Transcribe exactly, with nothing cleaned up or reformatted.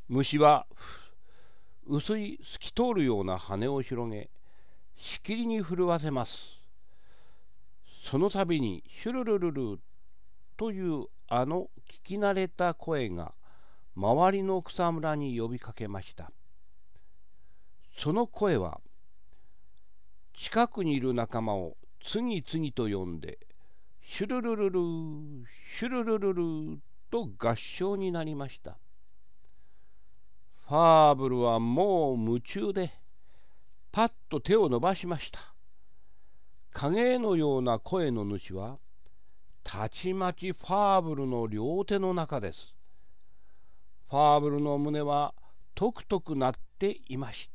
虫は薄い透き通るような羽を広げ、しきりに震わせます。その度にシュルルルルというあの聞き慣れた声が周りの草むらに呼びかけました。その声は近くにいる仲間を次々と呼んで、シュルルルルシュルルルルと合唱になりました。ファーブルはもう夢中でパッと手を伸ばしました。影のような声の主はたちまちファーブルの両手の中です。ファーブルの胸はトクトク鳴っていました。